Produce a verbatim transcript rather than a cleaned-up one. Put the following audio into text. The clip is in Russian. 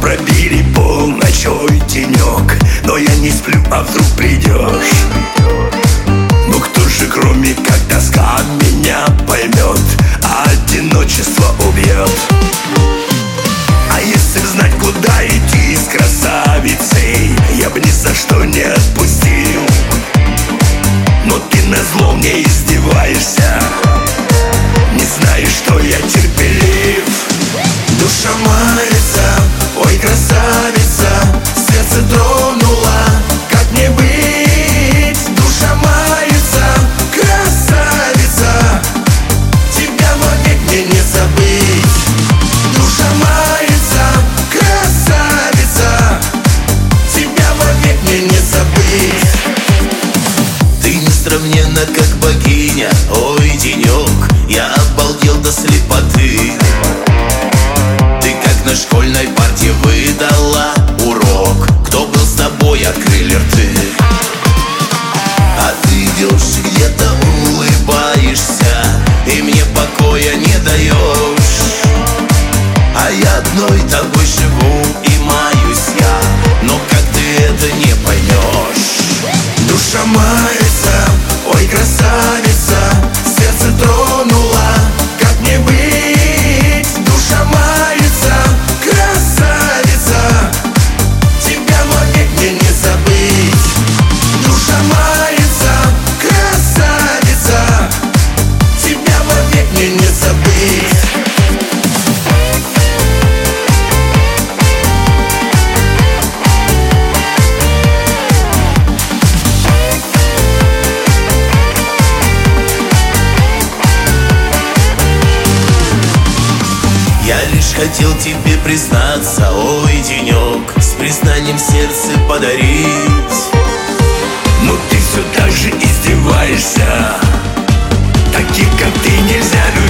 пробили полночь, ой, денек, но я не сплю, а вдруг придешь. Ну кто же, кроме как тоска, меня поймет, а одиночество убьет? А если б знать, куда идти с красавицей, я бы ни за что не отпустил. Но ты назло мне издеваешься, не знаешь, что я терпелив. Душа мается, ой, красавица, сердце тронула, как не быть. Душа мается, красавица, тебя вовек мне не забыть. Душа мается, красавица, тебя вовек мне не забыть. Ты несравненна, как богиня, ой, денек, я обалдел до слепоты. Ты как на школьной парте выдала урок, кто был с тобой, открыли рты. А ты идешь где-то, улыбаешься, и мне покоя не даешь. А я одной тобой живу и маюсь я, но как ты это не поймешь? Душа мается, ой, красавица, сердце тронула, как не быть. Душа мается, красавица, тебя вовек мне не забыть. Душа мается, красавица, тебя вовек мне не забыть. Я лишь хотел тебе признаться, ой, денек, с признанием сердце подарить. Но ты все так же издеваешься, таких как ты нельзя любить.